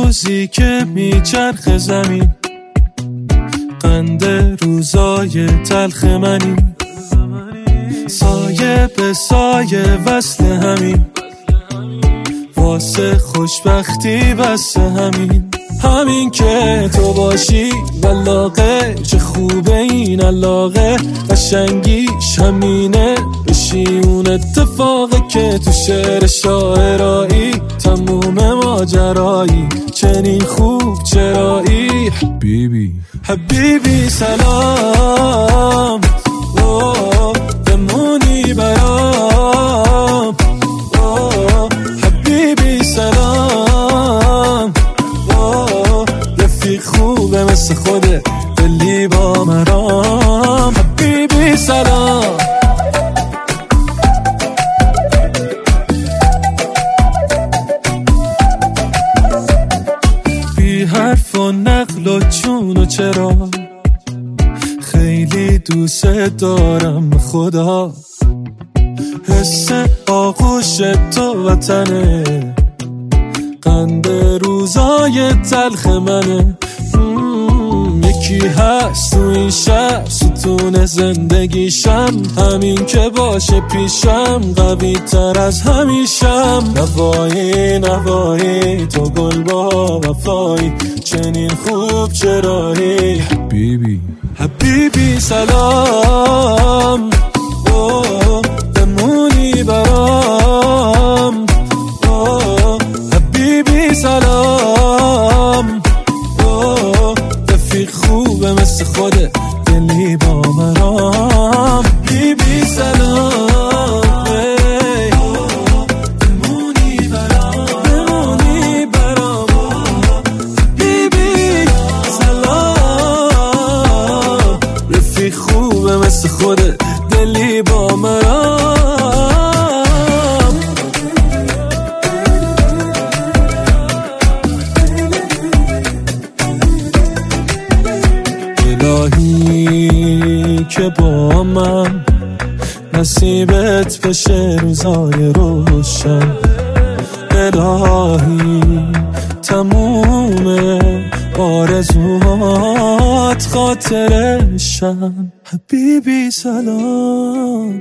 روزی که میچرخ زمین، قند روزای تلخ منی، سایه به سایه وصل همین، واسه خوشبختی بس همین که تو باشی ولاغه، چه خوبه این علاقه، قشنگیش همینه، بشی اون اتفاقه که تو شعر شاعرایی تموم ماجرایی، چنین خوب چرایی. حبیبی حبیبی سلام، بمونی برام، حبیبی سلام، رفیق خوبه مثل خوده، دلی با مرام. حبیبی سلام، بی حرف و نقل و چون و چرا، خیلی دوست دارم خدا، حس آغوش تو وطنه، قند روزای تلخ منه، یکی هست تو این شهر ستون زندگیشم، همین که باشه پیشم قوی تر از همیشم. نوایی نوایی تو گل با وفایی، چنین خوب چرایی. حبیبی حبیبی سلام، بمونی برام، حبیبی سلام، رفیق خوبه مثل خوده، دلی با مرام. حبیبی سلام، بمونی برام، حبیبی سلام، رفیق خوبه مثل خوده، دلی با مرام. الهی که با من نصیبت بشه روزای روشن، الهی تموم آرزوهات خاطرشن. حبیبی سلام،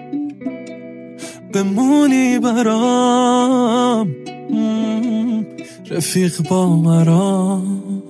بمونی برام، رفیق با مرام.